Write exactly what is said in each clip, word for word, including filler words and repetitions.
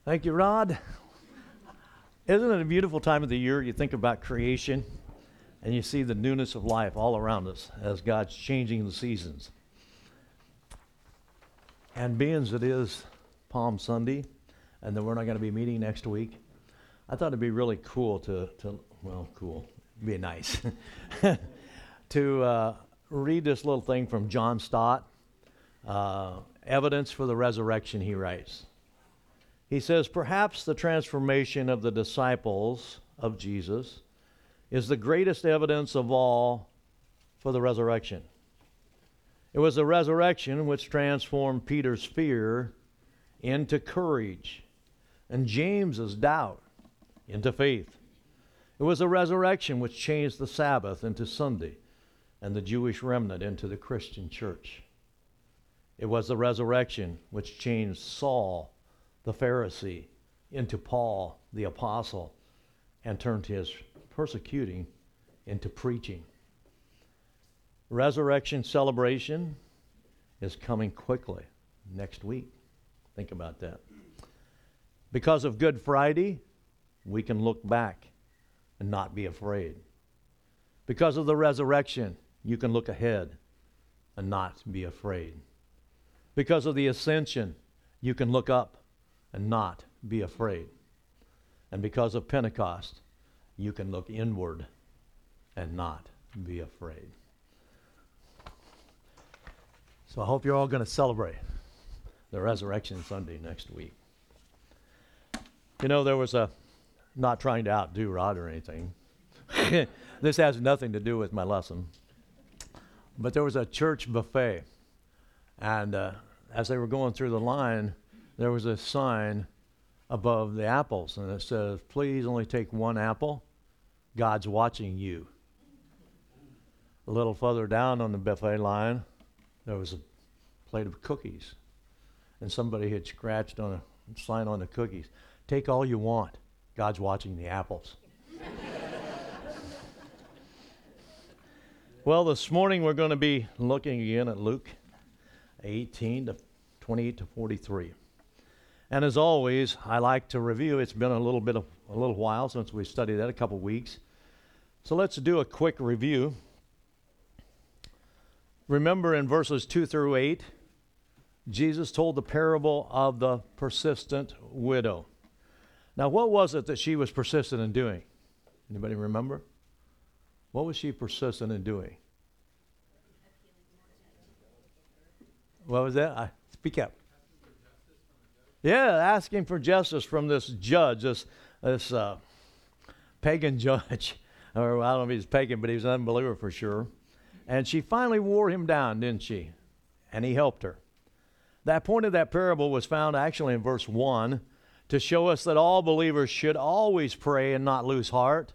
Thank you, Rod. Isn't it a beautiful time of the year? You think about creation and you see the newness of life all around us as God's changing the seasons. And being as it is Palm Sunday, and then we're not going to be meeting next week, I thought it'd be really cool to, to well, cool, be nice, to uh, read this little thing from John Stott, uh, Evidence for the Resurrection, he writes. He says, perhaps the transformation of the disciples of Jesus is the greatest evidence of all for the resurrection. It was the resurrection which transformed Peter's fear into courage and James's doubt into faith. It was the resurrection which changed the Sabbath into Sunday and the Jewish remnant into the Christian church. It was the resurrection which changed Saul, the Pharisee, into Paul, the apostle, and turned his persecuting into preaching. Resurrection celebration is coming quickly next week. Think about that. Because of Good Friday, we can look back and not be afraid. Because of the resurrection, you can look ahead and not be afraid. Because of the ascension, you can look up and not be afraid. And because of Pentecost, you can look inward and not be afraid. So I hope you're all going to celebrate the Resurrection Sunday next week. You know, there was a, not trying to outdo Rod or anything. This has nothing to do with my lesson. But there was a church buffet. And uh, as they were going through the line, there was a sign above the apples, and it says, please only take one apple. God's watching you. A little further down on the buffet line, there was a plate of cookies, and somebody had scratched on a sign on the cookies, take all you want. God's watching the apples. Well, this morning we're going to be looking again at Luke eighteen to twenty-eight to forty-three. And as always, I like to review. It's been a little bit of a little while since we studied that, a couple weeks. So let's do a quick review. Remember in verses two through eight, Jesus told the parable of the persistent widow. Now, what was it that she was persistent in doing? Anybody remember? What was she persistent in doing? What was that? I, speak up. Yeah, asking for justice from this judge, this this uh, pagan judge. Or I don't know if he's pagan, but he was an unbeliever for sure. And she finally wore him down, didn't she? And he helped her. That point of that parable was found actually in verse one to show us that all believers should always pray and not lose heart.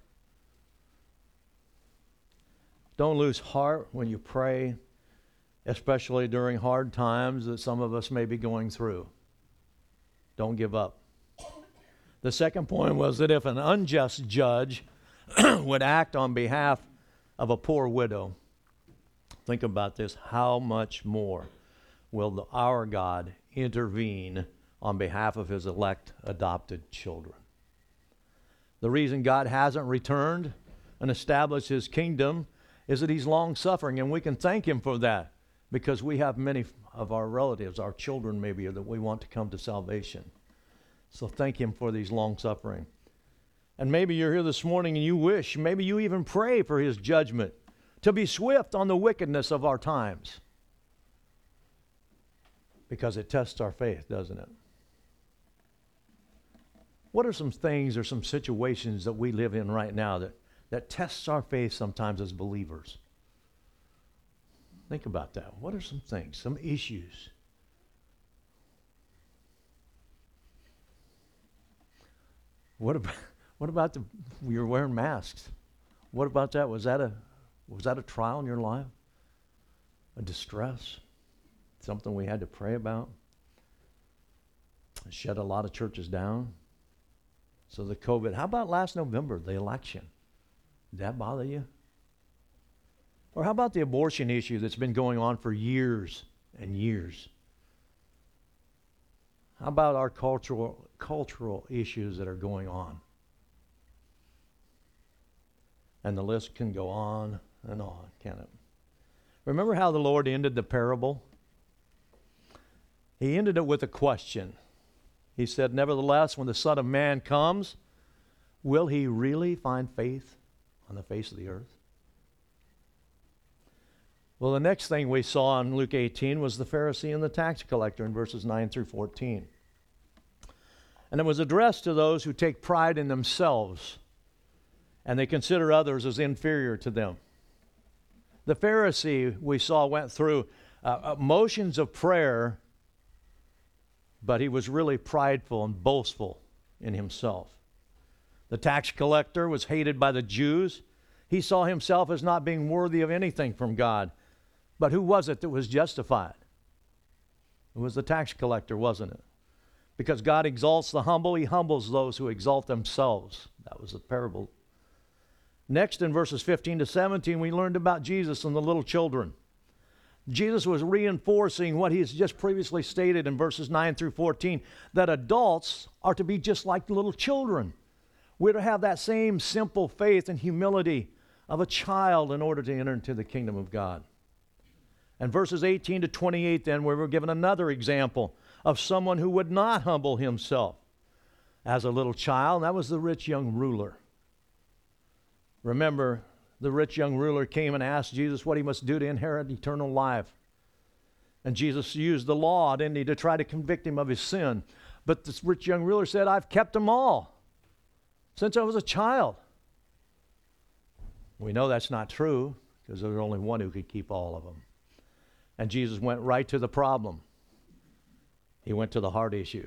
Don't lose heart when you pray, especially during hard times that some of us may be going through. Don't give up. The second point was that if an unjust judge would act on behalf of a poor widow, think about this, how much more will the, our God intervene on behalf of his elect adopted children? The reason God hasn't returned and established his kingdom is that he's long-suffering, and we can thank him for that because we have many of our relatives, our children maybe, that we want to come to salvation. So thank him for these long-suffering. And maybe you're here this morning and you wish, maybe you even pray for his judgment to be swift on the wickedness of our times. Because it tests our faith, doesn't it? What are some things or some situations that we live in right now that, that tests our faith sometimes as believers? Think about that. What are some things, some issues? What about, what about the, you're wearing masks? What about that? Was that a, was that a trial in your life? A distress? Something we had to pray about? It shut a lot of churches down. So the COVID, how about last November, the election? Did that bother you? Or how about the abortion issue that's been going on for years and years? How about our cultural cultural issues that are going on. And the list can go on and on, can it? Remember how the Lord ended the parable? He ended it with a question. He said, nevertheless, when the Son of Man comes, will he really find faith on the face of the earth? Well, the next thing we saw in Luke eighteen was the Pharisee and the tax collector in verses nine through fourteen. And it was addressed to those who take pride in themselves and they consider others as inferior to them. The Pharisee, we saw, went through uh, motions of prayer, but he was really prideful and boastful in himself. The tax collector was hated by the Jews. He saw himself as not being worthy of anything from God. But who was it that was justified? It was the tax collector, wasn't it? Because God exalts the humble, he humbles those who exalt themselves. That was the parable. Next, in verses fifteen to seventeen, we learned about Jesus and the little children. Jesus was reinforcing what he has just previously stated in verses nine through fourteen, that adults are to be just like little children. We're to have that same simple faith and humility of a child in order to enter into the kingdom of God. And verses eighteen to twenty-eight, then, we were given another example of someone who would not humble himself as a little child, and that was the rich young ruler. Remember, the rich young ruler came and asked Jesus what he must do to inherit eternal life. And Jesus used the law, didn't he, to try to convict him of his sin. But this rich young ruler said, I've kept them all since I was a child. We know that's not true because there was only one who could keep all of them. And Jesus went right to the problem. He went to the heart issue.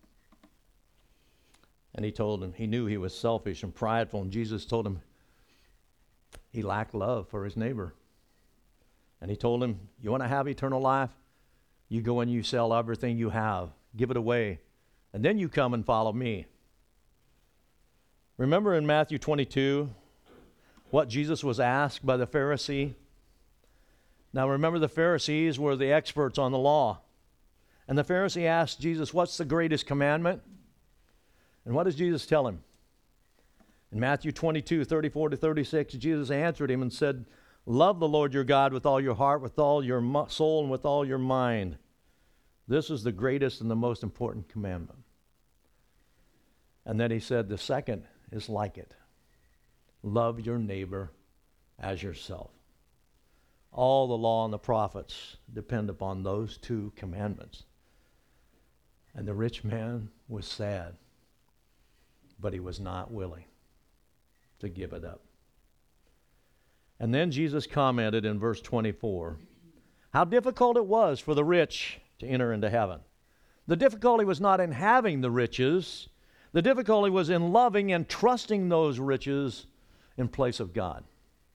And he told him, he knew he was selfish and prideful, and Jesus told him he lacked love for his neighbor. And he told him, you want to have eternal life? You go and you sell everything you have, give it away, and then you come and follow me. Remember in Matthew twenty-two, what Jesus was asked by the Pharisee? Now remember, the Pharisees were the experts on the law. And the Pharisee asked Jesus, what's the greatest commandment? And what does Jesus tell him? In Matthew twenty-two, thirty-four to thirty-six, Jesus answered him and said, love the Lord your God with all your heart, with all your soul, and with all your mind. This is the greatest and the most important commandment. And then he said, the second is like it. Love your neighbor as yourself. All the law and the prophets depend upon those two commandments. And the rich man was sad, but he was not willing to give it up. And then Jesus commented in verse twenty-four, how difficult it was for the rich to enter into heaven. The difficulty was not in having the riches. The difficulty was in loving and trusting those riches in place of God.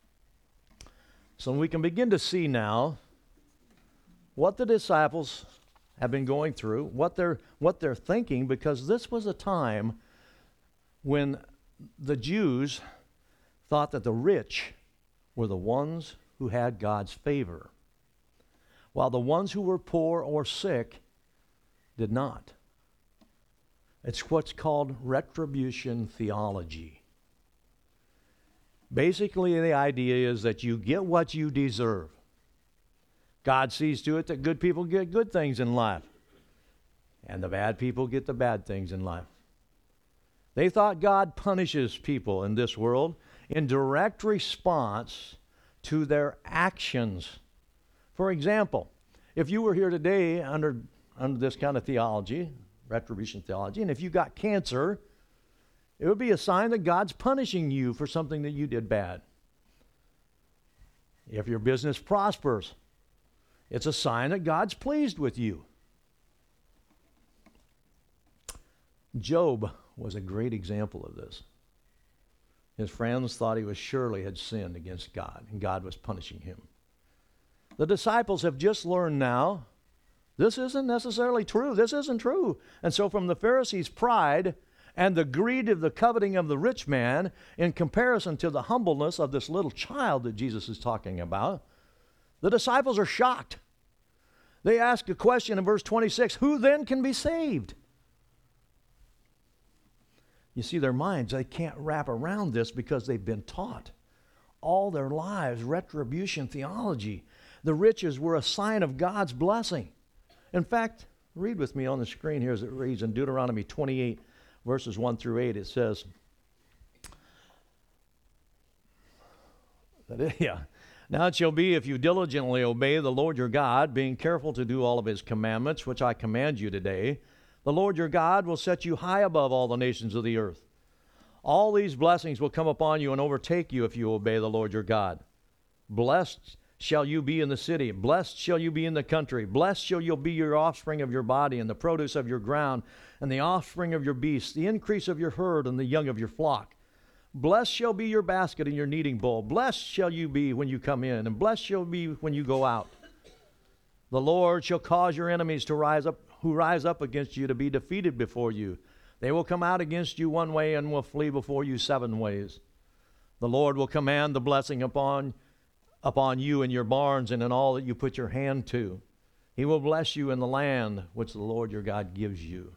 So we can begin to see now what the disciples have been going through, what they're, what they're thinking, because this was a time when the Jews thought that the rich were the ones who had God's favor, while the ones who were poor or sick did not. It's what's called retribution theology. Basically, the idea is that you get what you deserve. God sees to it that good people get good things in life, and the bad people get the bad things in life. They thought God punishes people in this world in direct response to their actions. For example, if you were here today under, under this kind of theology, retribution theology, and if you got cancer, it would be a sign that God's punishing you for something that you did bad. If your business prospers, it's a sign that God's pleased with you. Job was a great example of this. His friends thought he was surely had sinned against God, and God was punishing him. The disciples have just learned now, this isn't necessarily true. This isn't true. And so from the Pharisees' pride and the greed of the coveting of the rich man in comparison to the humbleness of this little child that Jesus is talking about, the disciples are shocked. They ask a question in verse twenty-six, who then can be saved? You see, their minds, they can't wrap around this because they've been taught all their lives retribution theology. The riches were a sign of God's blessing. In fact, read with me on the screen here as it reads in Deuteronomy twenty-eight, verses one through eight. It says, yeah, now it shall be, if you diligently obey the Lord your God, being careful to do all of his commandments, which I command you today, the Lord your God will set you high above all the nations of the earth. All these blessings will come upon you and overtake you if you obey the Lord your God. Blessed shall you be in the city. Blessed shall you be in the country. Blessed shall you be your offspring of your body, and the produce of your ground, and the offspring of your beasts, the increase of your herd, and the young of your flock. Blessed shall be your basket and your kneading bowl. Blessed shall you be when you come in, and blessed shall you be when you go out. The Lord shall cause your enemies to rise up, who rise up against you, to be defeated before you. They will come out against you one way and will flee before you seven ways. The Lord will command the blessing upon, upon you in your barns and in all that you put your hand to. He will bless you in the land which the Lord your God gives you.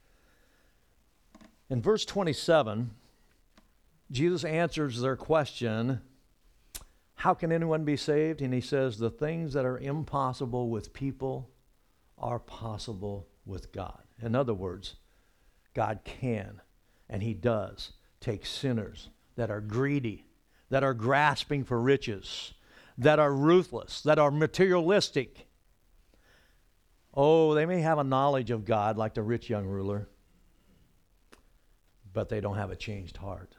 In verse twenty-seven, Jesus answers their question, how can anyone be saved? And he says, the things that are impossible with people are possible with God. In other words, God can, and he does, take sinners that are greedy, that are grasping for riches, that are ruthless, that are materialistic. Oh, they may have a knowledge of God like the rich young ruler, but they don't have a changed heart.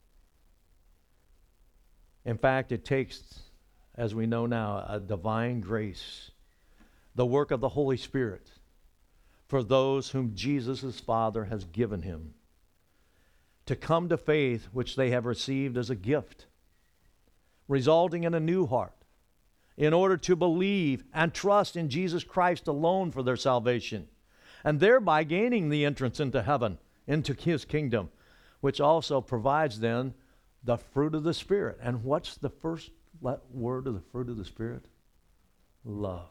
In fact, it takes, as we know now, a divine grace, the work of the Holy Spirit, for those whom Jesus' Father has given him, to come to faith which they have received as a gift, resulting in a new heart, in order to believe and trust in Jesus Christ alone for their salvation, and thereby gaining the entrance into heaven, into his kingdom, which also provides then the fruit of the Spirit. And what's the first word of the fruit of the Spirit? Love.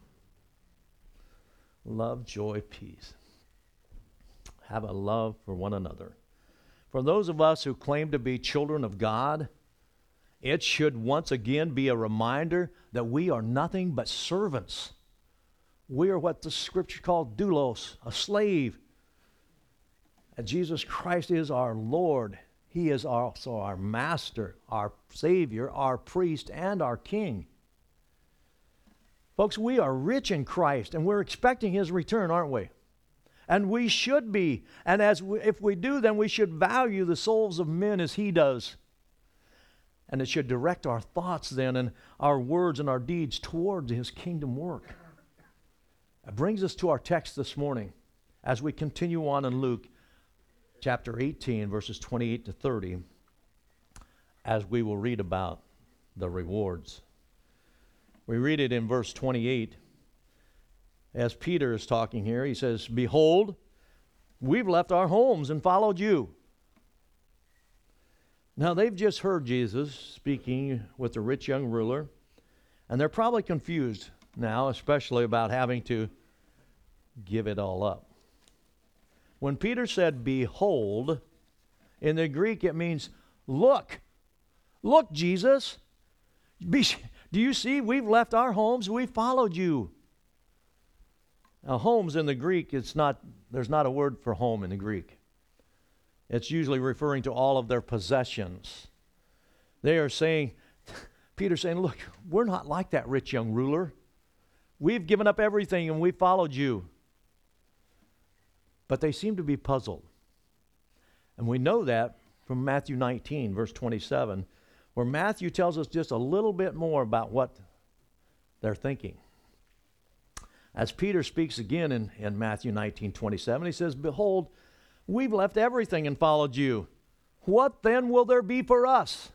Love, joy, peace. Have a love for one another. For those of us who claim to be children of God, it should once again be a reminder that we are nothing but servants. We are what the Scripture called doulos, a slave. And Jesus Christ is our Lord. He is also our Master, our Savior, our Priest, and our King. Folks, we are rich in Christ, and we're expecting his return, aren't we? And we should be. And as we, if we do, then we should value the souls of men as he does. And it should direct our thoughts then and our words and our deeds towards his kingdom work. That brings us to our text this morning as we continue on in Luke chapter eighteen, verses twenty-eight to thirty, as we will read about the rewards. We read it in verse twenty-eight. As Peter is talking here, he says, behold, we've left our homes and followed you. Now, they've just heard Jesus speaking with the rich young ruler, and they're probably confused now, especially about having to give it all up. When Peter said, behold, in the Greek it means, look. Look, Jesus. Be, do you see? We've left our homes. We followed you. Now, homes in the Greek, it's not, there's not a word for home in the Greek. It's usually referring to all of their possessions. They are saying, Peter's saying, look, we're not like that rich young ruler. We've given up everything and we followed you. But they seem to be puzzled. And we know that from Matthew nineteen, verse twenty-seven, where Matthew tells us just a little bit more about what they're thinking. As Peter speaks again in, in Matthew nineteen, twenty-seven, he says, behold, we've left everything and followed you. What then will there be for us?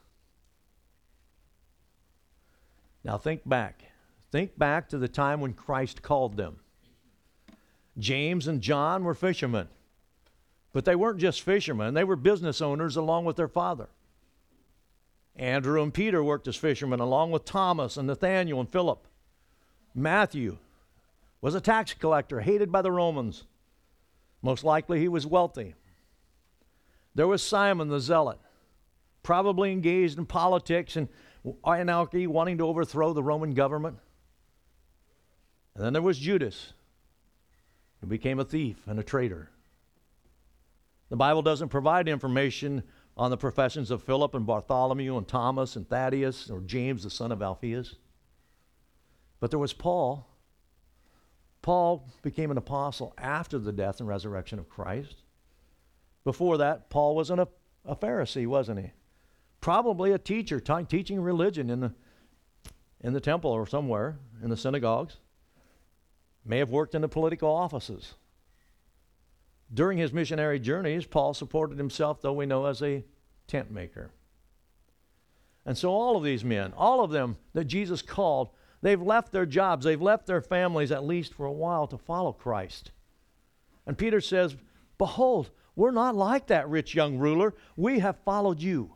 Now think back. Think back to the time when Christ called them. James and John were fishermen. But they weren't just fishermen. They were business owners along with their father. Andrew and Peter worked as fishermen along with Thomas and Nathaniel and Philip. Matthew was a tax collector, hated by the Romans. Most likely he was wealthy. There was Simon the Zealot, probably engaged in politics and anarchy, wanting to overthrow the Roman government. And then there was Judas, who became a thief and a traitor. The Bible doesn't provide information on the professions of Philip and Bartholomew and Thomas and Thaddeus or James, the son of Alphaeus. But there was Paul. Paul became an apostle after the death and resurrection of Christ. Before that, Paul was an, a, a Pharisee, wasn't he? Probably a teacher, t- teaching religion in the, in the temple or somewhere, in the synagogues. May have worked in the political offices. During his missionary journeys, Paul supported himself, though we know, as a tent maker. And so all of these men, all of them that Jesus called, they've left their jobs, they've left their families at least for a while to follow Christ. And Peter says, behold, we're not like that rich young ruler. We have followed you.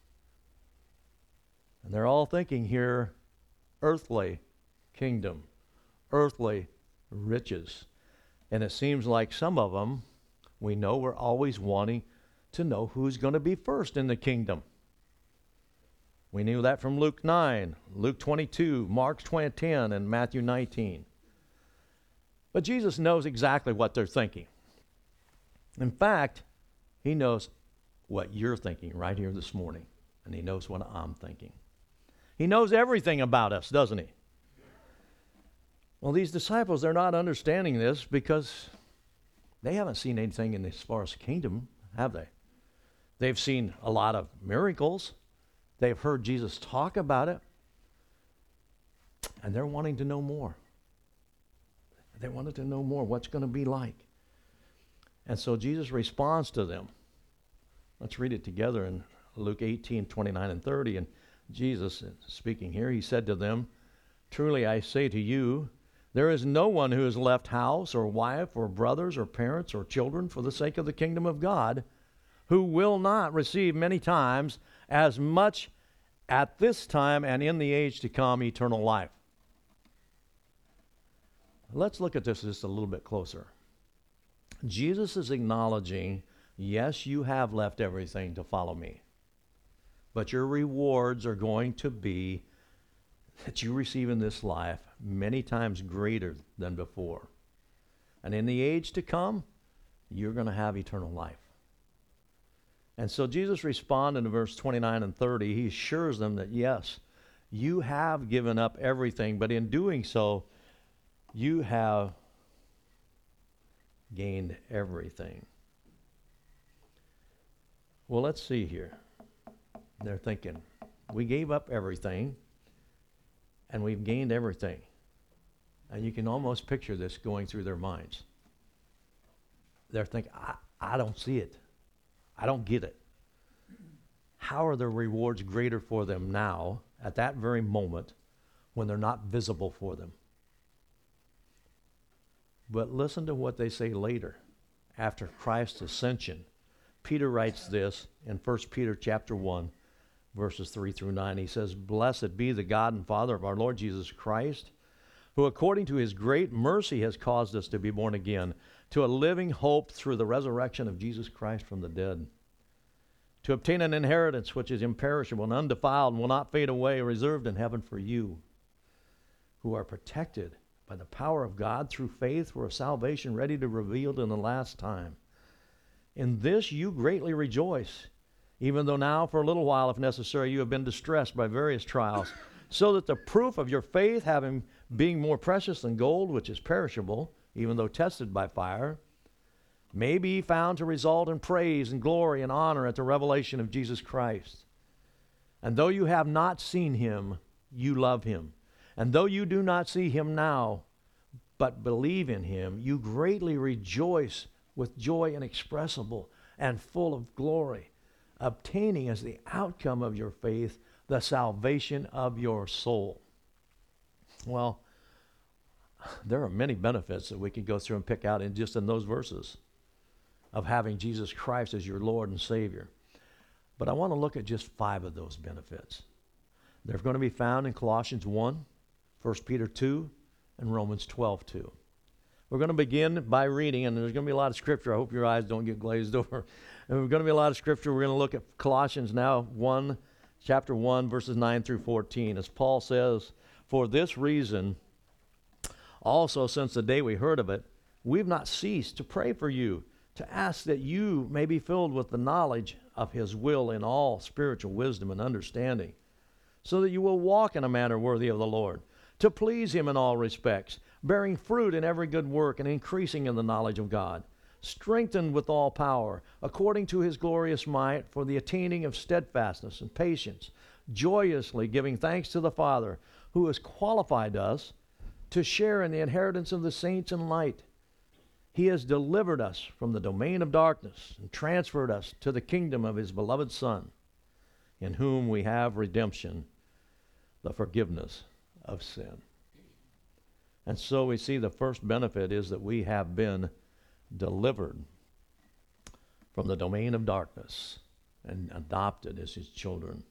And they're all thinking here, earthly kingdom, earthly riches. And it seems like some of them, we know, we're always wanting to know who's going to be first in the kingdom. We knew that from Luke nine, Luke twenty-two, Mark ten, and Matthew nineteen. But Jesus knows exactly what they're thinking. In fact, he knows what you're thinking right here this morning, and he knows what I'm thinking. He knows everything about us, doesn't he? Well, these disciples, they're not understanding this because they haven't seen anything in as far as the kingdom, have they? They've seen a lot of miracles. They've heard Jesus talk about it. And they're wanting to know more. They wanted to know more. What's going to be like? And so Jesus responds to them. Let's read it together in Luke eighteen, twenty-nine and thirty. And Jesus, speaking here, he said to them, truly I say to you, there is no one who has left house or wife or brothers or parents or children for the sake of the kingdom of God who will not receive many times as much at this time and in the age to come eternal life. Let's look at this just a little bit closer. Jesus is acknowledging, yes, you have left everything to follow me, but your rewards are going to be that you receive in this life many times greater than before. And in the age to come, you're going to have eternal life. And so Jesus responded in verse twenty-nine and thirty. He assures them that, yes, you have given up everything, but in doing so, you have gained everything. Well, let's see here. They're thinking, we gave up everything, and we've gained everything. And you can almost picture this going through their minds. They're thinking, I, I don't see it. I don't get it. How are the rewards greater for them now, at that very moment, when they're not visible for them? But listen to what they say later, after Christ's ascension. Peter writes this in First Peter chapter one, verses three through nine. He says, blessed be the God and Father of our Lord Jesus Christ, who according to his great mercy has caused us to be born again to a living hope through the resurrection of Jesus Christ from the dead, to obtain an inheritance which is imperishable and undefiled and will not fade away, reserved in heaven for you, who are protected by the power of God through faith for a salvation ready to be revealed in the last time. In this you greatly rejoice, even though now for a little while, if necessary, you have been distressed by various trials, so that the proof of your faith, having being more precious than gold, which is perishable, even though tested by fire, may be found to result in praise and glory and honor at the revelation of Jesus Christ. And though you have not seen him, you love him. And though you do not see him now, but believe in him, you greatly rejoice with joy inexpressible and full of glory, obtaining as the outcome of your faith the salvation of your soul. Well, there are many benefits that we could go through and pick out in just in those verses of having Jesus Christ as your Lord and Savior. But I want to look at just five of those benefits. They're going to be found in Colossians one, First Peter two, and Romans twelve two. We're going to begin by reading, and there's going to be a lot of scripture. I hope your eyes don't get glazed over. And there's going to be a lot of scripture. We're going to look at Colossians now, one, chapter one, verses nine through fourteen. As Paul says, "For this reason, also since the day we heard of it, we've not ceased to pray for you, to ask that you may be filled with the knowledge of his will in all spiritual wisdom and understanding, so that you will walk in a manner worthy of the Lord, to please him in all respects, bearing fruit in every good work and increasing in the knowledge of God, strengthened with all power, according to his glorious might, for the attaining of steadfastness and patience, joyously giving thanks to the Father, who has qualified us to share in the inheritance of the saints in light. He has delivered us from the domain of darkness and transferred us to the kingdom of his beloved Son, in whom we have redemption, the forgiveness of sin." And so we see the first benefit is that we have been delivered from the domain of darkness and adopted as his children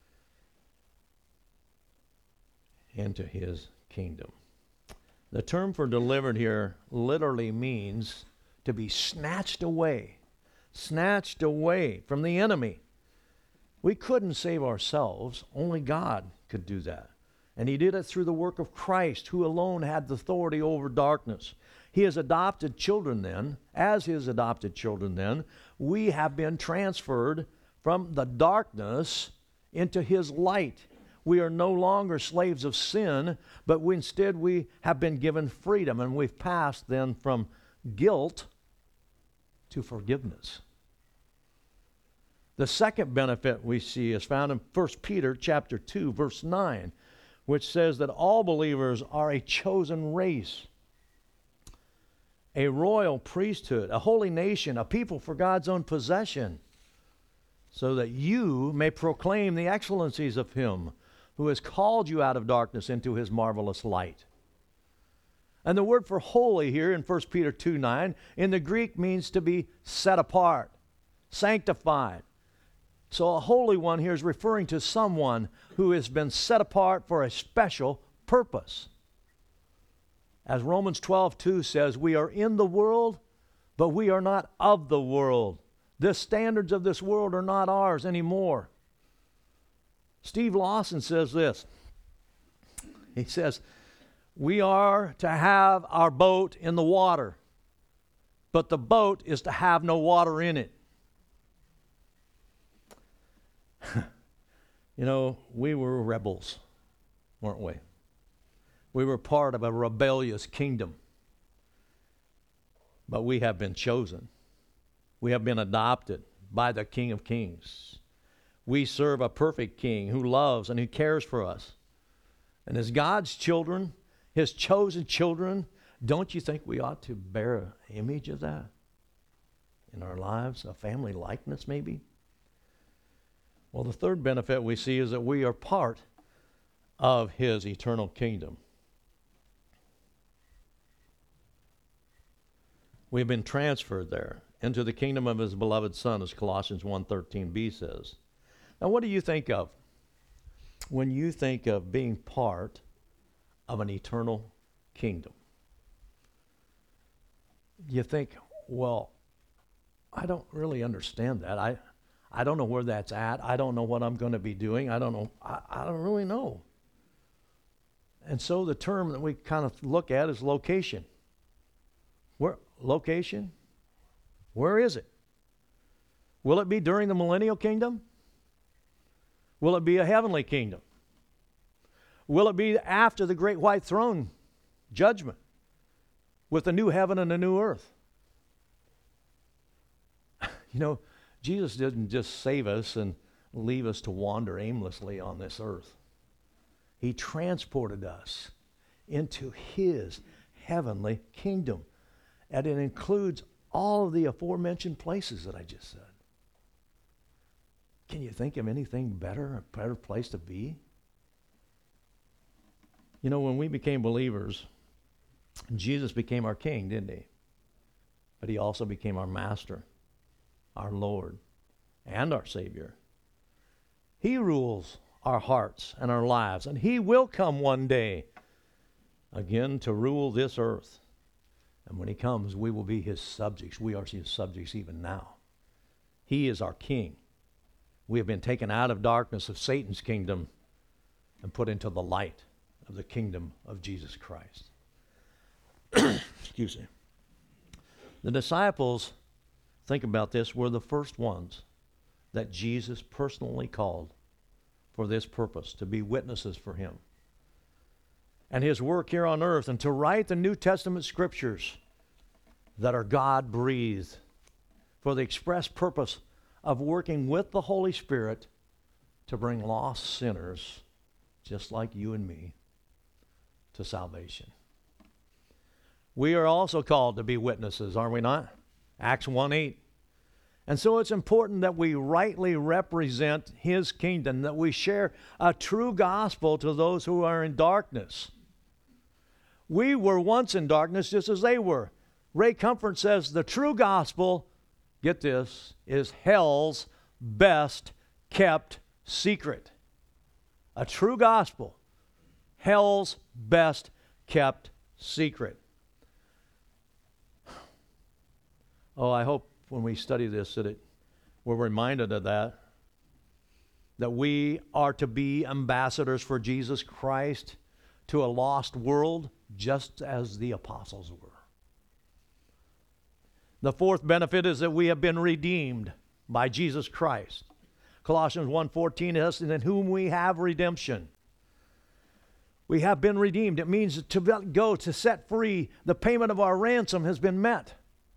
into his kingdom. The term for delivered here literally means to be snatched away, snatched away from the enemy. We couldn't save ourselves. Only God could do that. And he did it through the work of Christ, who alone had the authority over darkness. He has adopted children then. As his adopted children then, we have been transferred from the darkness into his light. We are no longer slaves of sin, but we, instead we have been given freedom, and we've passed then from guilt to forgiveness. The second benefit we see is found in First Peter chapter two, verse nine, which says that all believers are a chosen race, a royal priesthood, a holy nation, a people for God's own possession, so that you may proclaim the excellencies of him who has called you out of darkness into his marvelous light. And the word for holy here in First Peter two nine in the Greek means to be set apart, sanctified. So a holy one here is referring to someone who has been set apart for a special purpose. As Romans twelve two says, we are in the world, but we are not of the world. The standards of this world are not ours anymore. Steve Lawson says this. He says, we are to have our boat in the water, but the boat is to have no water in it. You know, we were rebels, weren't we? We were part of a rebellious kingdom. But we have been chosen. We have been adopted by the King of Kings. We serve a perfect King who loves and who cares for us. And as God's children, his chosen children, don't you think we ought to bear an image of that in our lives, a family likeness maybe? Well, the third benefit we see is that we are part of his eternal kingdom. We've been transferred there into the kingdom of his beloved Son, as Colossians one thirteen b says. Now, what do you think of when you think of being part of an eternal kingdom? You think, well, I don't really understand that. I I don't know where that's at. I don't know what I'm going to be doing. I don't know. I, I don't really know. And so the term that we kind of look at is location. Where location? Where is it? Will it be during the millennial kingdom? Will it be a heavenly kingdom? Will it be after the great white throne judgment with a new heaven and a new earth? You know, Jesus didn't just save us and leave us to wander aimlessly on this earth. He transported us into his heavenly kingdom. And it includes all of the aforementioned places that I just said. Can you think of anything better, a better place to be? You know, when we became believers, Jesus became our king, didn't he? But he also became our master, our Lord, and our Savior. He rules our hearts and our lives, and he will come one day again to rule this earth. And when he comes, we will be his subjects. We are his subjects even now. He is our king. We have been taken out of darkness of Satan's kingdom and put into the light of the kingdom of Jesus Christ. Excuse me. The disciples, think about this, were the first ones that Jesus personally called for this purpose, to be witnesses for him. And his work here on earth, and to write the New Testament scriptures that are God-breathed for the express purpose of working with the Holy Spirit to bring lost sinners, just like you and me, to salvation. We are also called to be witnesses, are we not? Acts one eight. And so it's important that we rightly represent his kingdom, that we share a true gospel to those who are in darkness. We were once in darkness just as they were. Ray Comfort says the true gospel, get this, is hell's best kept secret. A true gospel, hell's best kept secret. Oh, I hope when we study this that it, we're reminded of that, that we are to be ambassadors for Jesus Christ to a lost world, just as the apostles were. The fourth benefit is that we have been redeemed by Jesus Christ. Colossians one fourteen says, in whom we have redemption. We have been redeemed. It means to let go, to set free. The payment of our ransom has been met.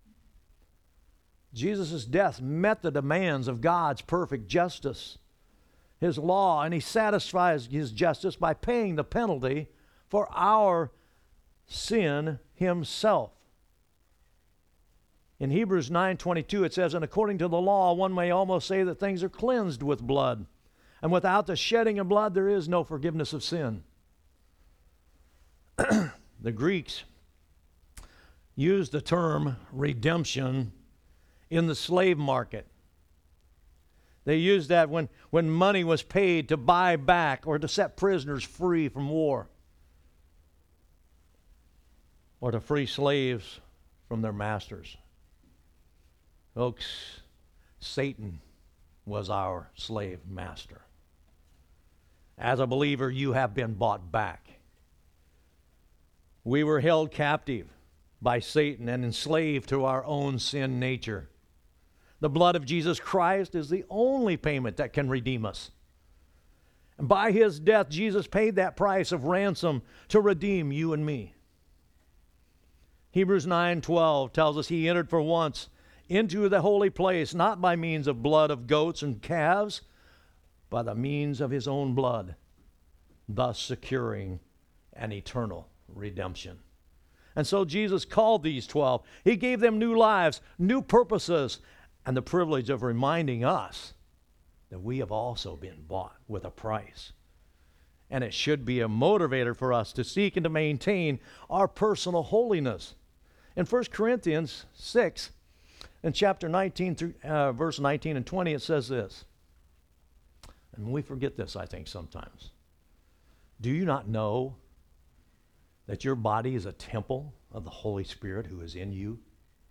Jesus' death met the demands of God's perfect justice, his law, and he satisfies his justice by paying the penalty for our sin himself. In Hebrews nine twenty-two it says, and according to the law, one may almost say that things are cleansed with blood, and without the shedding of blood there is no forgiveness of sin. The Greeks used the term redemption in the slave market. They used that when, when money was paid to buy back or to set prisoners free from war, or to free slaves from their masters. Folks, Satan was our slave master. As a believer, you have been bought back. We were held captive by Satan and enslaved to our own sin nature. The blood of Jesus Christ is the only payment that can redeem us. And by his death, Jesus paid that price of ransom to redeem you and me. Hebrews nine twelve tells us he entered for once into the holy place, not by means of blood of goats and calves, by the means of his own blood, thus securing an eternal redemption. And so Jesus called these twelve. He gave them new lives, new purposes, and the privilege of reminding us that we have also been bought with a price. And it should be a motivator for us to seek and to maintain our personal holiness. In First Corinthians six, in chapter nineteen, through uh, verse nineteen and twenty, it says this. And we forget this, I think, sometimes. Do you not know that your body is a temple of the Holy Spirit who is in you,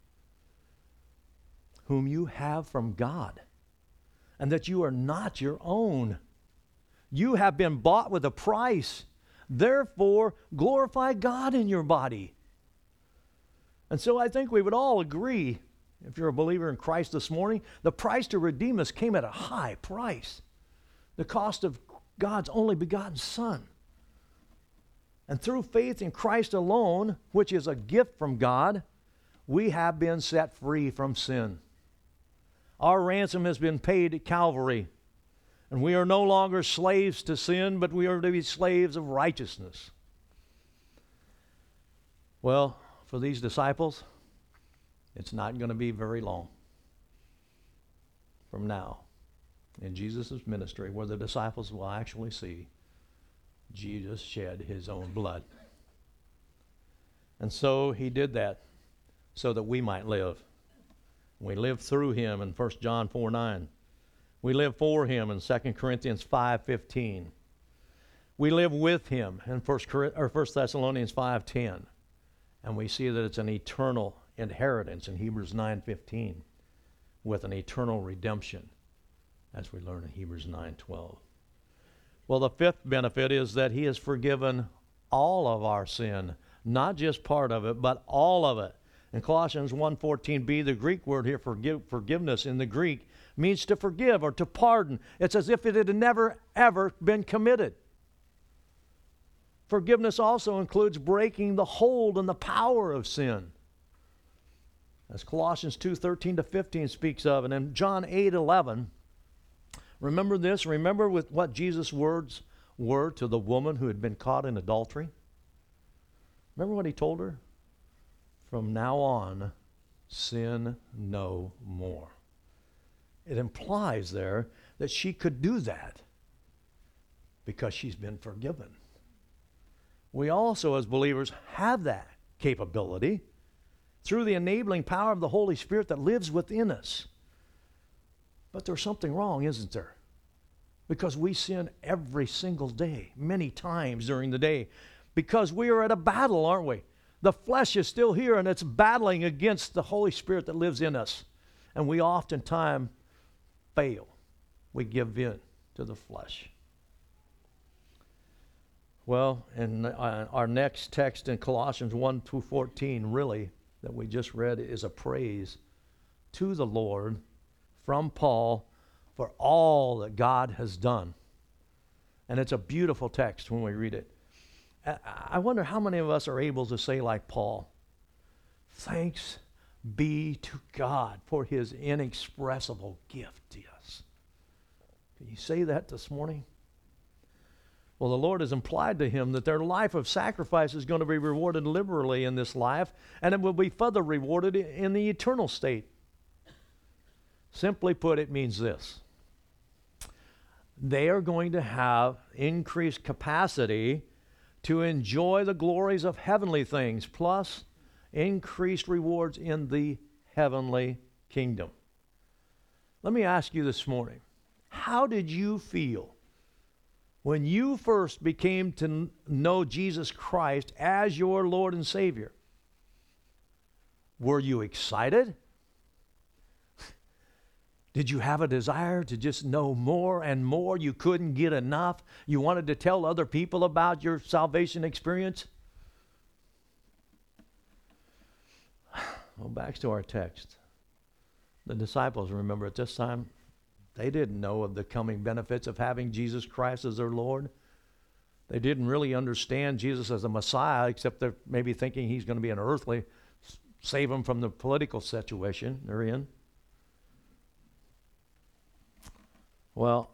whom you have from God, and that you are not your own? You have been bought with a price. Therefore, glorify God in your body. And so I think we would all agree, if you're a believer in Christ this morning, the price to redeem us came at a high price. The cost of God's only begotten Son. And through faith in Christ alone, which is a gift from God, we have been set free from sin. Our ransom has been paid at Calvary. And we are no longer slaves to sin, but we are to be slaves of righteousness. Well, for these disciples, it's not going to be very long from now in Jesus' ministry where the disciples will actually see Jesus shed his own blood. And so he did that so that we might live. We live through him in First John four nine. We live for him in Second Corinthians five fifteen. We live with him in First Thessalonians five ten. And we see that it's an eternal inheritance in Hebrews nine fifteen with an eternal redemption, as we learn in Hebrews nine twelve. Well, the fifth benefit is that he has forgiven all of our sin, not just part of it, but all of it. In Colossians one fourteen b, the Greek word here, forgive, forgiveness in the Greek, means to forgive or to pardon. It's as if it had never, ever been committed. Forgiveness also includes breaking the hold and the power of sin, as Colossians two thirteen to fifteen speaks of. And in John eight eleven, remember this? Remember with what Jesus' words were to the woman who had been caught in adultery? Remember what he told her? From now on, sin no more. It implies there that she could do that because she's been forgiven. We also, as believers, have that capability through the enabling power of the Holy Spirit that lives within us. But there's something wrong, isn't there? Because we sin every single day, many times during the day, because we are at a battle, aren't we? The flesh is still here, and it's battling against the Holy Spirit that lives in us. And we oftentimes fail. We give in to the flesh. Well, in our next text in Colossians one through fourteen, really, that we just read, is a praise to the Lord from Paul for all that God has done. And it's a beautiful text when we read it. I wonder how many of us are able to say like Paul, thanks be to God for his inexpressible gift to us. Can you say that this morning? Well, the Lord has implied to him that their life of sacrifice is going to be rewarded liberally in this life, and it will be further rewarded in the eternal state. Simply put, it means this. They are going to have increased capacity to enjoy the glories of heavenly things, plus increased rewards in the heavenly kingdom. Let me ask you this morning, how did you feel when you first became to know Jesus Christ as your Lord and Savior? Were you excited? Did you have a desire to just know more and more? You couldn't get enough? You wanted to tell other people about your salvation experience? Well, back to our text. The disciples, remember, at this time, they didn't know of the coming benefits of having Jesus Christ as their Lord. They didn't really understand Jesus as a Messiah, except they're maybe thinking he's going to be an earthly, save them from the political situation they're in. Well,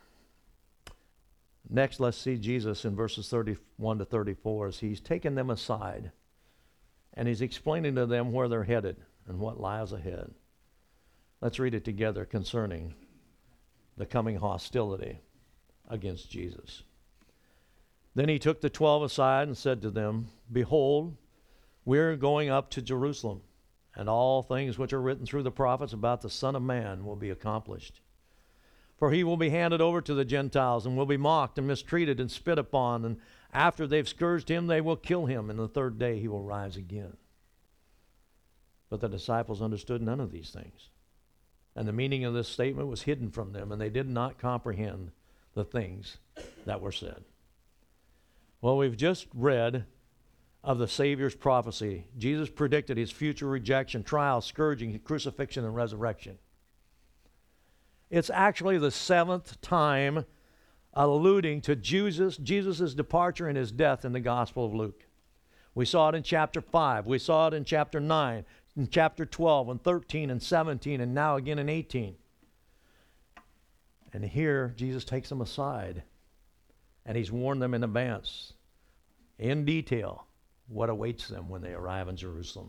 next let's see Jesus in verses thirty-one to thirty-four as he's taken them aside and he's explaining to them where they're headed and what lies ahead. Let's read it together concerning the coming hostility against Jesus. Then he took the twelve aside and said to them, behold, we're going up to Jerusalem, and all things which are written through the prophets about the Son of Man will be accomplished. For he will be handed over to the Gentiles and will be mocked and mistreated and spit upon. And after they've scourged him, they will kill him. And the third day he will rise again. But the disciples understood none of these things. And the meaning of this statement was hidden from them, and they did not comprehend the things that were said. Well, we've just read of the Savior's prophecy. Jesus predicted his future rejection, trial, scourging, crucifixion, and resurrection. It's actually the seventh time alluding to Jesus, Jesus' departure and his death in the Gospel of Luke. We saw it in chapter five. We saw it in chapter nine, in chapter twelve, and thirteen, and seventeen, and now again in eighteen. And here, Jesus takes them aside, and he's warned them in advance, in detail, what awaits them when they arrive in Jerusalem.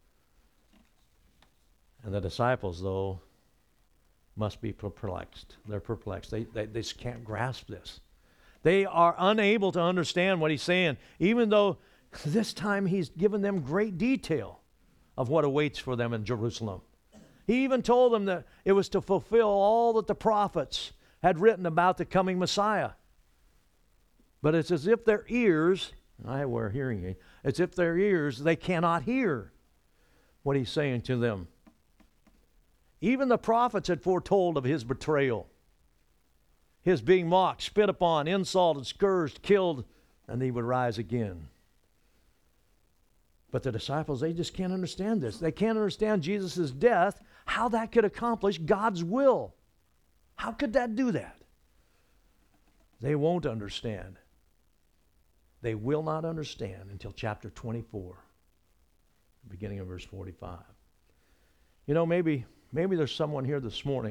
And the disciples, though, must be perplexed. They're perplexed. They, they, they just can't grasp this. They are unable to understand what he's saying, even though this time he's given them great detail of what awaits for them in Jerusalem. He even told them that it was to fulfill all that the prophets had written about the coming Messiah. But it's as if their ears I wear hearing aids. As if their ears, they cannot hear what he's saying to them. Even the prophets had foretold of his betrayal, his being mocked, spit upon, insulted, scourged, killed, and he would rise again. But the disciples, they just can't understand this. They can't understand Jesus' death, how that could accomplish God's will. How could that do that? They won't understand. They will not understand until chapter twenty-four, beginning of verse forty-five. You know, maybe, maybe there's someone here this morning,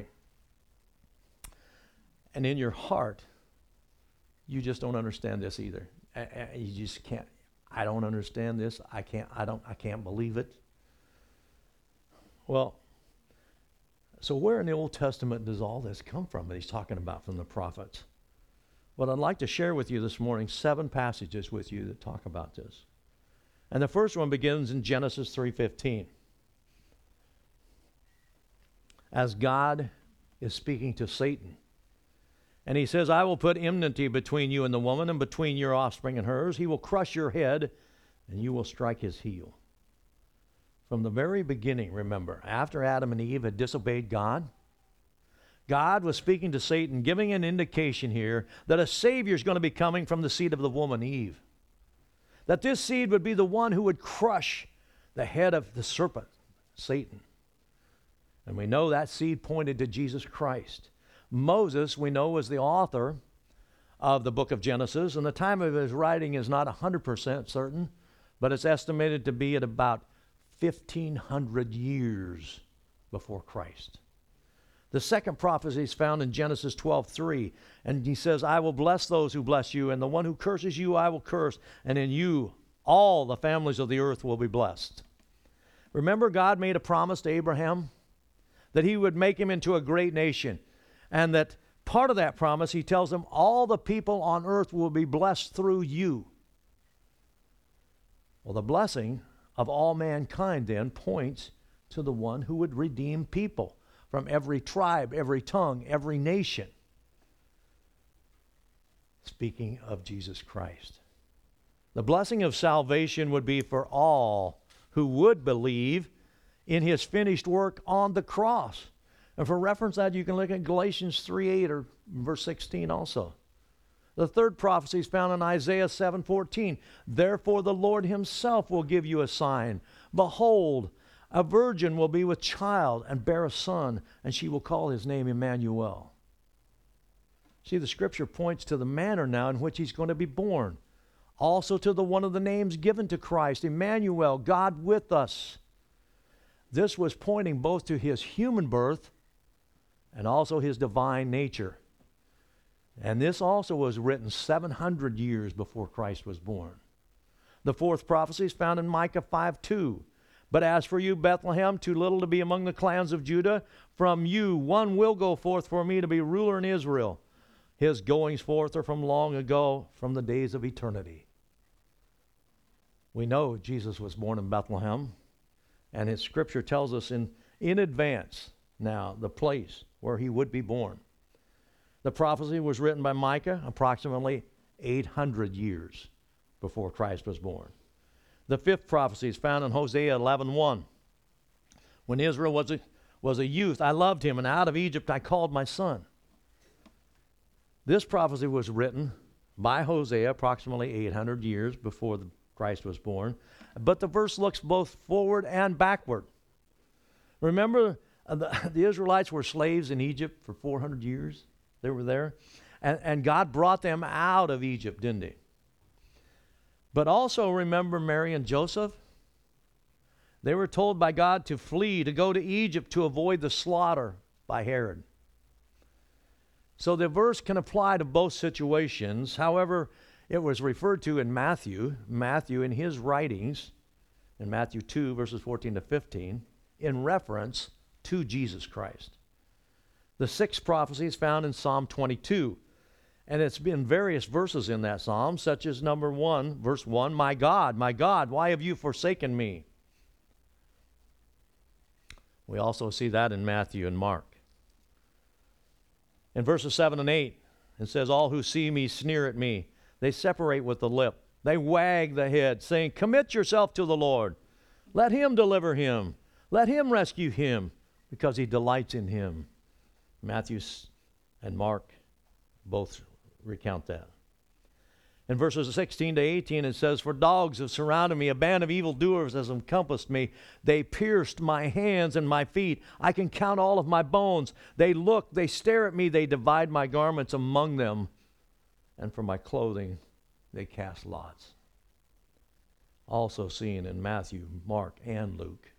and in your heart, you just don't understand this either. You just can't. I don't understand this. I can't. I don't. I can't believe it. Well, so where in the Old Testament does all this come from that he's talking about from the prophets? Well, I'd like to share with you this morning seven passages with you that talk about this. And the first one begins in Genesis three fifteen. As God is speaking to Satan. And he says, I will put enmity between you and the woman, and between your offspring and hers. He will crush your head, and you will strike his heel. From the very beginning, remember, after Adam and Eve had disobeyed God, God was speaking to Satan, giving an indication here that a Savior is going to be coming from the seed of the woman, Eve. That this seed would be the one who would crush the head of the serpent, Satan. And we know that seed pointed to Jesus Christ. Moses, we know, was the author of the book of Genesis, and the time of his writing is not one hundred percent certain, but it's estimated to be at about fifteen hundred years before Christ. The second prophecy is found in Genesis twelve three, and he says, I will bless those who bless you, and the one who curses you I will curse, and in you all the families of the earth will be blessed. Remember, God made a promise to Abraham that he would make him into a great nation, and that part of that promise, he tells him, all the people on earth will be blessed through you. Well, the blessing of all mankind then points to the one who would redeem people from every tribe, every tongue, every nation. Speaking of Jesus Christ. The blessing of salvation would be for all who would believe in his finished work on the cross. And for reference that, you can look at Galatians three eight or verse sixteen also. The third prophecy is found in Isaiah seven fourteen. Therefore the Lord himself will give you a sign. Behold, a virgin will be with child and bear a son, and she will call his name Emmanuel. See, the scripture points to the manner now in which he's going to be born. Also to the one of the names given to Christ, Emmanuel, God with us. This was pointing both to his human birth and also his divine nature. And this also was written seven hundred years before Christ was born. The fourth prophecy is found in Micah five two. But as for you, Bethlehem, too little to be among the clans of Judah, from you one will go forth for me to be ruler in Israel. His goings forth are from long ago, from the days of eternity. We know Jesus was born in Bethlehem, and his scripture tells us in, in advance now the place where he would be born. The prophecy was written by Micah approximately eight hundred years before Christ was born. The fifth prophecy is found in Hosea eleven one. When Israel was a, was a youth, I loved him, and out of Egypt I called my son. This prophecy was written by Hosea approximately eight hundred years before the Christ was born. But the verse looks both forward and backward. Remember, uh, the, the Israelites were slaves in Egypt for four hundred years. They were there. And, and God brought them out of Egypt, didn't he? But also remember Mary and Joseph? They were told by God to flee, to go to Egypt to avoid the slaughter by Herod. So the verse can apply to both situations. However, it was referred to in Matthew, Matthew in his writings, in Matthew two, verses fourteen to fifteen, in reference to Jesus Christ. The sixth prophecy is found in Psalm twenty-two. And it's been various verses in that psalm, such as number one, verse one, My God, my God, why have you forsaken me? We also see that in Matthew and Mark. In verses seven and eight, it says, All who see me sneer at me. They separate with the lip. They wag the head, saying, "Commit yourself to the Lord. Let him deliver him. Let him rescue him, because he delights in him." Matthew and Mark both recount that. In verses sixteen to eighteen, it says, "For dogs have surrounded me, a band of evildoers has encompassed me. They pierced my hands and my feet. I can count all of my bones. They look, they stare at me, they divide my garments among them, and for my clothing they cast lots." Also seen in Matthew, Mark, and Luke.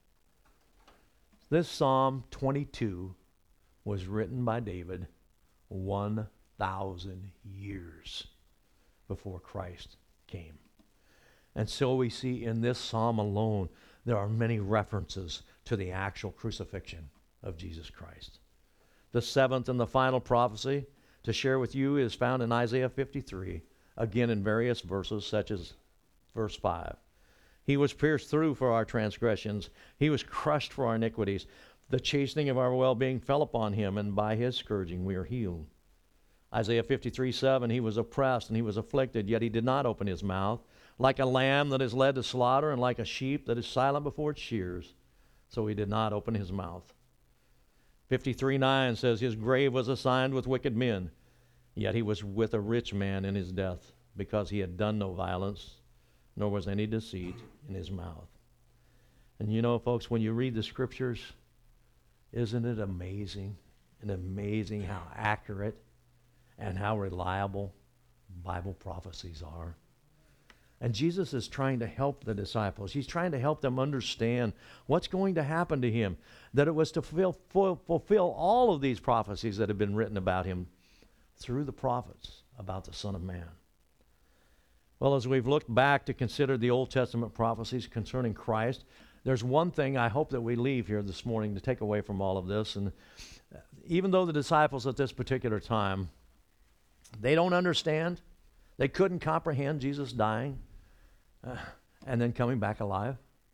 This Psalm twenty-two was written by David one thousand years before Christ came. And so we see in this psalm alone, there are many references to the actual crucifixion of Jesus Christ. The seventh and the final prophecy to share with you is found in Isaiah fifty-three, again in various verses, such as verse five. "He was pierced through for our transgressions. He was crushed for our iniquities. The chastening of our well-being fell upon him, and by his scourging we are healed." Isaiah fifty-three seven, "He was oppressed and he was afflicted, yet he did not open his mouth. Like a lamb that is led to slaughter, and like a sheep that is silent before its shears, so he did not open his mouth." fifty-three nine says, "His grave was assigned with wicked men, yet he was with a rich man in his death, because he had done no violence, nor was any deceit in his mouth." And you know, folks, when you read the scriptures, isn't it amazing and amazing how accurate and how reliable Bible prophecies are? And Jesus is trying to help the disciples. He's trying to help them understand what's going to happen to him, that it was to fulfill, fulfill all of these prophecies that have been written about him through the prophets about the Son of Man. Well, as we've looked back to consider the Old Testament prophecies concerning Christ, there's one thing I hope that we leave here this morning to take away from all of this. And even though the disciples at this particular time, they don't understand, they couldn't comprehend Jesus dying uh, and then coming back alive.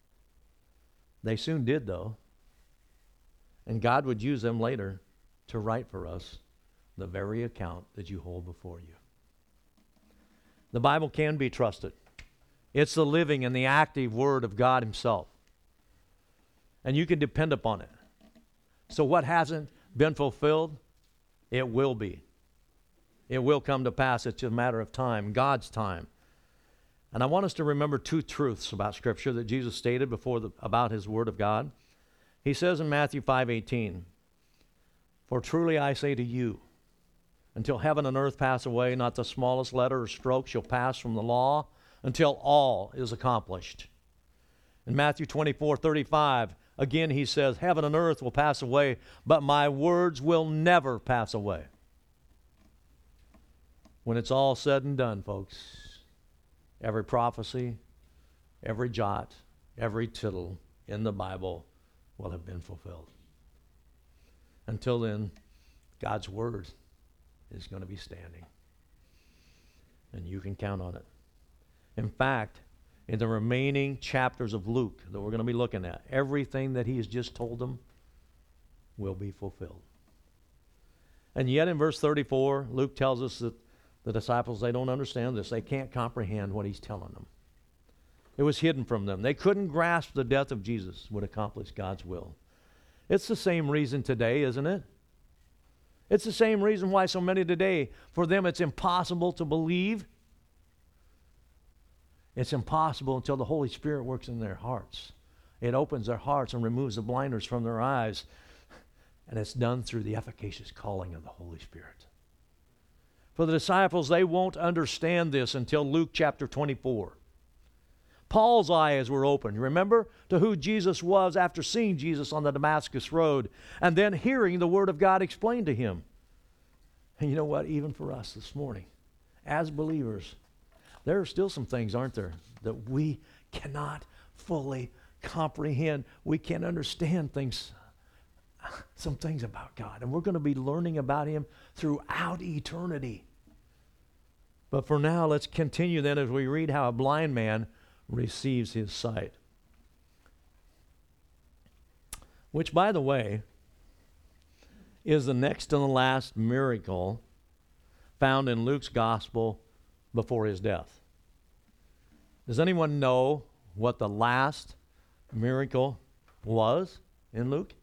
They soon did, though. And God would use them later to write for us the very account that you hold before you. The Bible can be trusted. It's the living and the active Word of God Himself. And you can depend upon it. So what hasn't been fulfilled, it will be. It will come to pass. It's a matter of time, God's time. And I want us to remember two truths about Scripture that Jesus stated before the, about His Word of God. He says in Matthew five eighteen, "For truly I say to you, until heaven and earth pass away, not the smallest letter or stroke shall pass from the law until all is accomplished." In Matthew twenty-four thirty-five, again He says, "Heaven and earth will pass away, but my words will never pass away." When it's all said and done, folks, every prophecy, every jot, every tittle in the Bible will have been fulfilled. Until then, God's Word is going to be standing. And you can count on it. In fact, in the remaining chapters of Luke that we're going to be looking at, everything that he has just told them will be fulfilled. And yet in verse thirty-four, Luke tells us that the disciples, they don't understand this. They can't comprehend what he's telling them. It was hidden from them. They couldn't grasp the death of Jesus would accomplish God's will. It's the same reason today, isn't it? It's the same reason why so many today, for them it's impossible to believe. It's impossible until the Holy Spirit works in their hearts. It opens their hearts and removes the blinders from their eyes. And it's done through the efficacious calling of the Holy Spirit. For the disciples, they won't understand this until Luke chapter twenty-four. Paul's eyes were opened, remember, to who Jesus was after seeing Jesus on the Damascus road and then hearing the Word of God explained to him. And you know what? Even for us this morning, as believers, there are still some things, aren't there, that we cannot fully comprehend. We can't understand things, some things about God. And we're going to be learning about Him throughout eternity. But for now, let's continue then as we read how a blind man receives his sight. Which, by the way, is the next and the last miracle found in Luke's gospel before his death. Does anyone know what the last miracle was in Luke?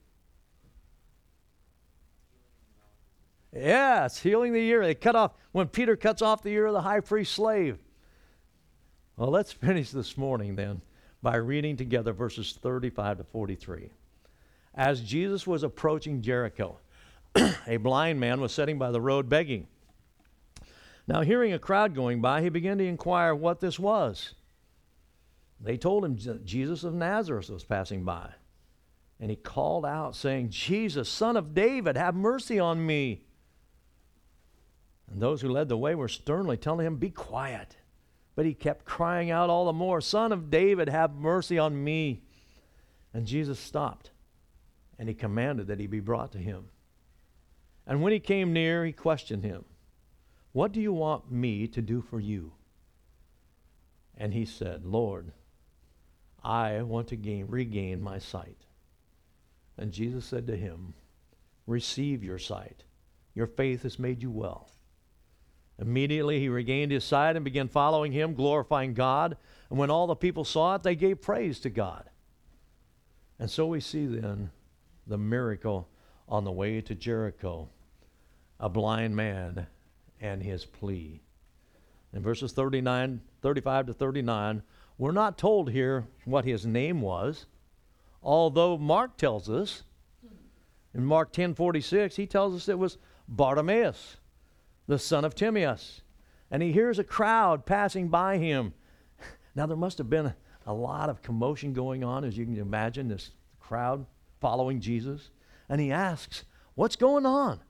Yes, healing the ear. They cut off, when Peter cuts off the ear of the high priest's slave. Well, let's finish this morning then by reading together verses thirty-five to forty-three. As Jesus was approaching Jericho, a blind man was sitting by the road begging. Now, hearing a crowd going by, he began to inquire what this was. They told him Jesus of Nazareth was passing by. And he called out, saying, Jesus, Son of David, have mercy on me. And those who led the way were sternly telling him, be quiet. But he kept crying out all the more, Son of David, have mercy on me. And Jesus stopped, and he commanded that he be brought to him. And when he came near, he questioned him, what do you want me to do for you? And he said, Lord, I want to gain, regain my sight. And Jesus said to him, receive your sight. Your faith has made you well. Immediately he regained his sight and began following him, glorifying God. And when all the people saw it, they gave praise to God. And so we see then the miracle on the way to Jericho, a blind man and his plea. In verses thirty-nine, thirty-five to thirty-nine, we're not told here what his name was, although Mark tells us, in Mark ten forty-six, he tells us it was Bartimaeus, the son of Timaeus. And he hears a crowd passing by him. Now, there must have been a lot of commotion going on, as you can imagine, this crowd following Jesus. And he asks, what's going on?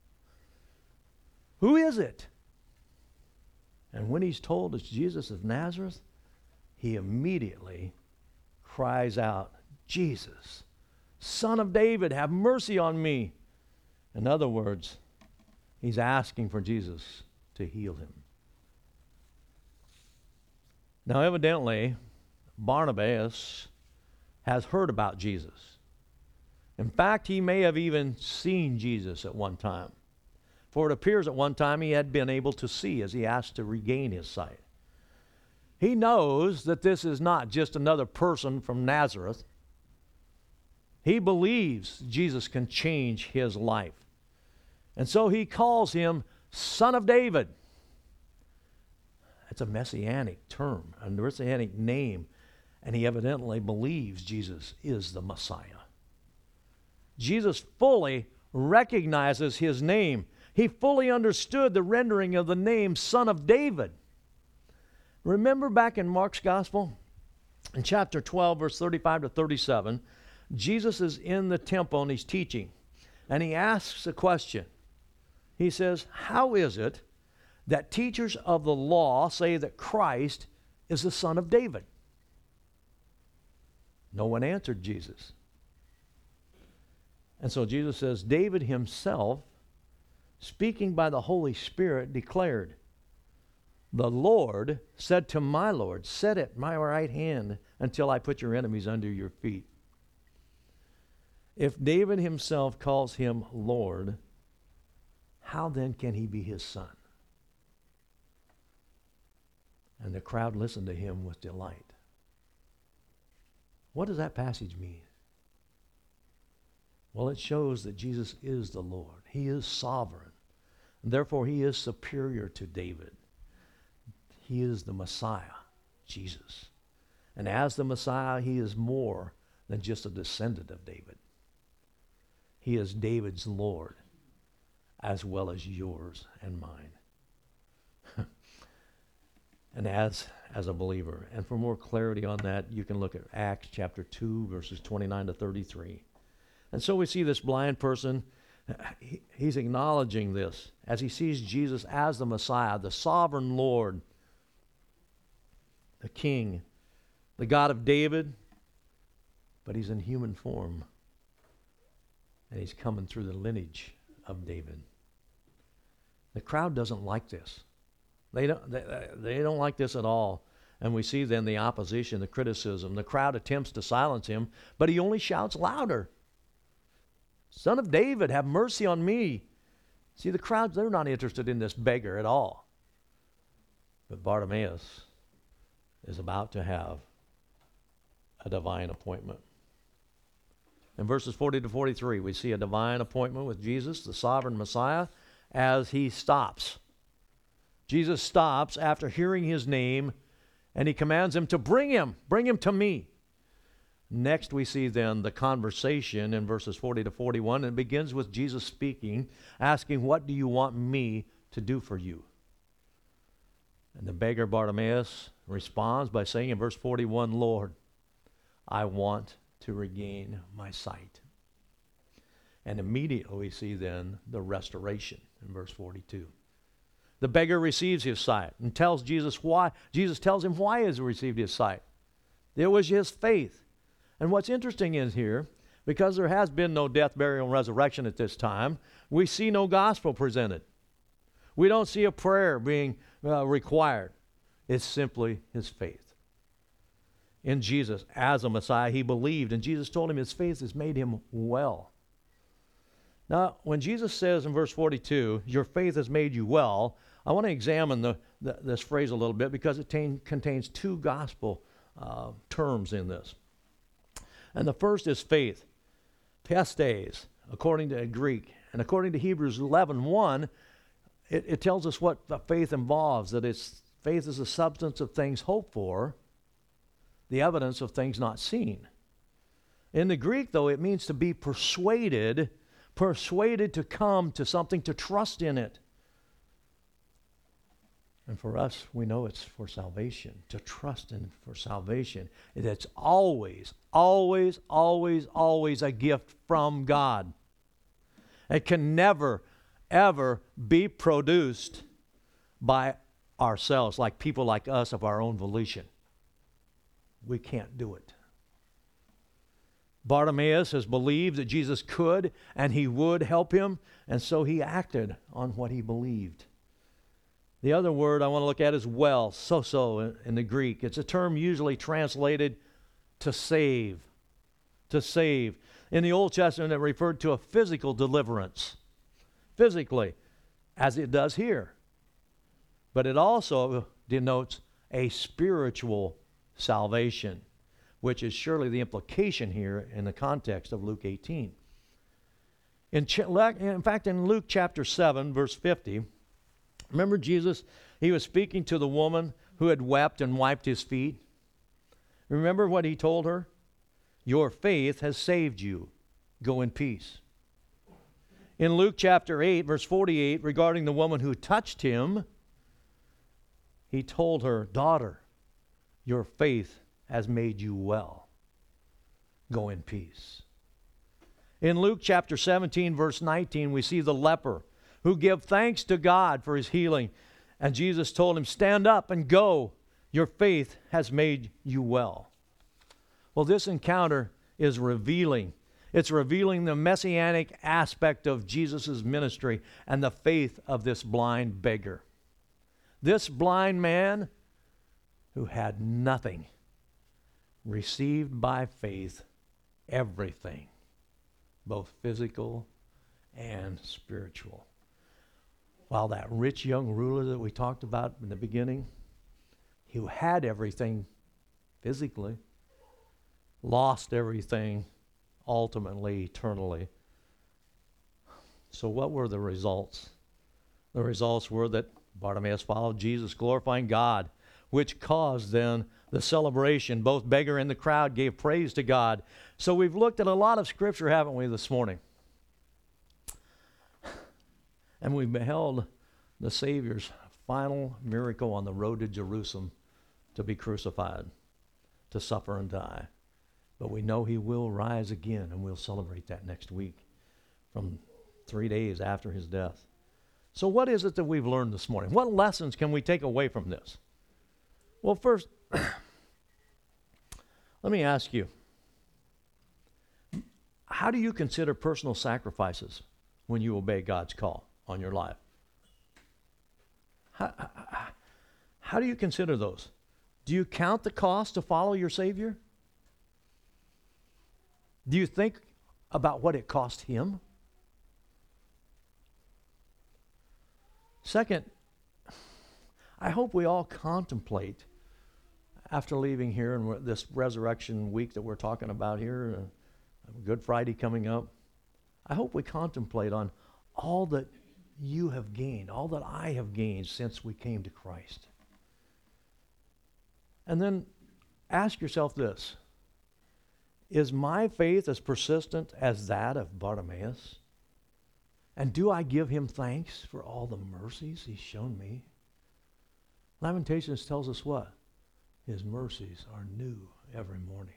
Who is it? And when he's told it's Jesus of Nazareth, he immediately cries out, Jesus, Son of David, have mercy on me. In other words, he's asking for Jesus to heal him. Now, evidently, Barnabas has heard about Jesus. In fact, he may have even seen Jesus at one time. For it appears at one time he had been able to see as he asked to regain his sight. He knows that this is not just another person from Nazareth. He believes Jesus can change his life. And so he calls him Son of David. That's a messianic term, a messianic name. And he evidently believes Jesus is the Messiah. Jesus fully recognizes his name. He fully understood the rendering of the name Son of David. Remember back in Mark's Gospel, in chapter twelve, verse thirty-five to thirty-seven, Jesus is in the temple and he's teaching. And he asks a question. He says, how is it that teachers of the law say that Christ is the Son of David? No one answered Jesus. And so Jesus says, David himself, speaking by the Holy Spirit, declared, the Lord said to my Lord, sit at my right hand until I put your enemies under your feet. If David himself calls him Lord, how then can he be his son? And the crowd listened to him with delight. What does that passage mean? Well, it shows that Jesus is the Lord. He is sovereign. And therefore, he is superior to David. He is the Messiah, Jesus. And as the Messiah, he is more than just a descendant of David. He is David's Lord, as well as yours and mine. And as, as a believer. And for more clarity on that, you can look at Acts chapter two, verses twenty-nine to thirty-three. And so we see this blind person, he, he's acknowledging this as he sees Jesus as the Messiah, the sovereign Lord, the King, the God of David, but he's in human form. And he's coming through the lineage of David. The crowd doesn't like this. They don't, they, they don't like this at all. And we see then the opposition, the criticism. The crowd attempts to silence him, but he only shouts louder. Son of David, have mercy on me. See, the crowd, they're not interested in this beggar at all. But Bartimaeus is about to have a divine appointment. In verses forty to forty-three, we see a divine appointment with Jesus, the sovereign Messiah, as he stops. Jesus stops after hearing his name, and he commands him to bring him, bring him to me. Next, we see then the conversation in verses forty to forty-one, and it begins with Jesus speaking, asking, "What do you want me to do for you?" And the beggar Bartimaeus responds by saying in verse forty-one, "Lord, I want to regain my sight." And immediately we see then the restoration in verse forty-two. The beggar receives his sight and tells Jesus why. Jesus tells him why he has received his sight. It was his faith. And what's interesting is here, because there has been no death, burial, and resurrection at this time, we see no gospel presented. We don't see a prayer being uh, required. It's simply his faith in Jesus as a Messiah. He believed, and Jesus told him his faith has made him well. Now, when Jesus says in verse forty-two, "Your faith has made you well," I want to examine the, the, this phrase a little bit because it tain, contains two gospel uh, terms in this. And the first is faith, pistes, according to Greek. And according to Hebrews eleven one, it, it tells us what the faith involves, that it's faith is the substance of things hoped for, the evidence of things not seen. In the Greek, though, it means to be persuaded, persuaded to come to something, to trust in it. And for us, we know it's for salvation, to trust in for salvation. It's always, always, always, always a gift from God. It can never, ever be produced by ourselves, like people like us of our own volition. We can't do it. Bartimaeus has believed that Jesus could and he would help him, and so he acted on what he believed. The other word I want to look at is well, sozo in the Greek. It's a term usually translated to save, to save. In the Old Testament, it referred to a physical deliverance, physically, as it does here. But it also denotes a spiritual salvation, which is surely the implication here in the context of Luke eighteen. In, ch- in fact, in Luke chapter seven, verse fifty, remember Jesus, he was speaking to the woman who had wept and wiped his feet. Remember what he told her? Your faith has saved you. Go in peace. In Luke chapter eight, verse forty-eight, regarding the woman who touched him, he told her, daughter, your faith has made you well. Go in peace. In Luke chapter seventeen, verse nineteen, we see the leper who gave thanks to God for his healing. And Jesus told him, stand up and go. Your faith has made you well. Well, this encounter is revealing. It's revealing the messianic aspect of Jesus' ministry and the faith of this blind beggar. This blind man who had nothing received by faith everything, both physical and spiritual. While that rich young ruler that we talked about in the beginning, who had everything physically, lost everything ultimately, eternally. So what were the results? The results were that Bartimaeus followed Jesus, glorifying God, which caused then the celebration. Both beggar and the crowd gave praise to God. So we've looked at a lot of scripture, haven't we, this morning? And we beheld the Savior's final miracle on the road to Jerusalem to be crucified, to suffer and die. But we know he will rise again, and we'll celebrate that next week from three days after his death. So what is it that we've learned this morning? What lessons can we take away from this? Well, first, let me ask you, how do you consider personal sacrifices when you obey God's call on your life? How, how, how do you consider those? Do you count the cost to follow your Savior? Do you think about what it cost him? Second, I hope we all contemplate after leaving here and we're- this resurrection week that we're talking about here, uh, Good Friday coming up, I hope we contemplate on all that you have gained, all that I have gained since we came to Christ. And then ask yourself this: is my faith as persistent as that of Bartimaeus? And do I give him thanks for all the mercies he's shown me? Lamentations tells us what? His mercies are new every morning.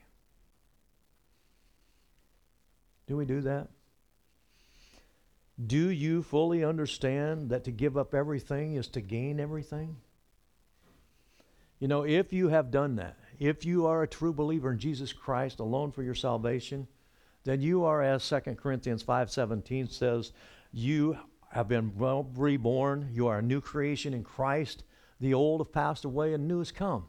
Do we do that? Do you fully understand that to give up everything is to gain everything? You know, if you have done that, if you are a true believer in Jesus Christ alone for your salvation, then you are, as Second Corinthians five seventeen says, you have been well reborn. You are a new creation in Christ. The old have passed away and new has come.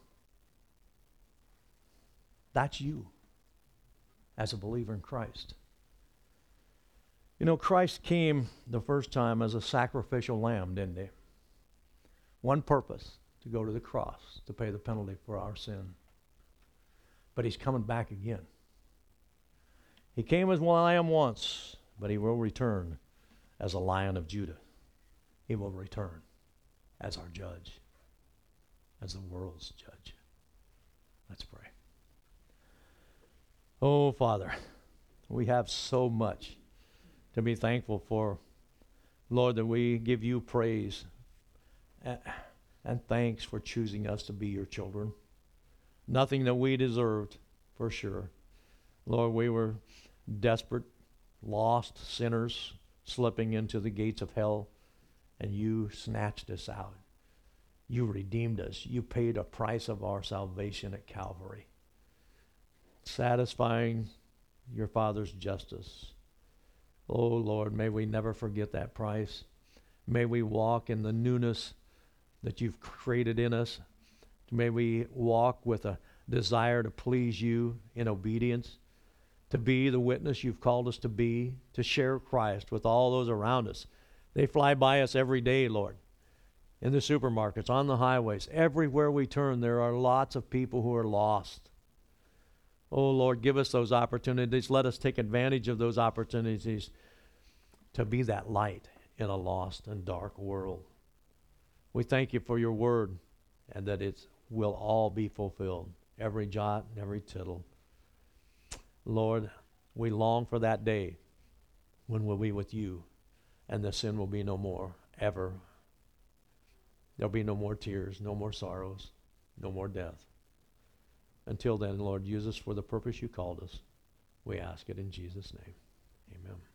That's you as a believer in Christ. You know, Christ came the first time as a sacrificial lamb, didn't he? One purpose: to go to the cross, to pay the penalty for our sin. But he's coming back again. He came as a lamb once, but he will return as a Lion of Judah. He will return as our judge, as the world's judge. Let's pray. Oh, Father, we have so much to be thankful for. Lord, that we give you praise and, and thanks for choosing us to be your children. Nothing that we deserved, for sure. Lord, we were desperate, lost sinners, slipping into the gates of hell, and you snatched us out. You redeemed us. You paid a price of our salvation at Calvary, satisfying your Father's justice. Oh, Lord, may we never forget that price. May we walk in the newness that you've created in us. May we walk with a desire to please you in obedience, to be the witness you've called us to be, to share Christ with all those around us. They fly by us every day, Lord, in the supermarkets, on the highways. Everywhere we turn, there are lots of people who are lost. Oh, Lord, give us those opportunities. Let us take advantage of those opportunities to be that light in a lost and dark world. We thank you for your word and that it will all be fulfilled, every jot and every tittle. Lord, we long for that day when we'll be with you and the sin will be no more, ever. There'll be no more tears, no more sorrows, no more death. Until then, Lord, use us for the purpose you called us. We ask it in Jesus' name. Amen.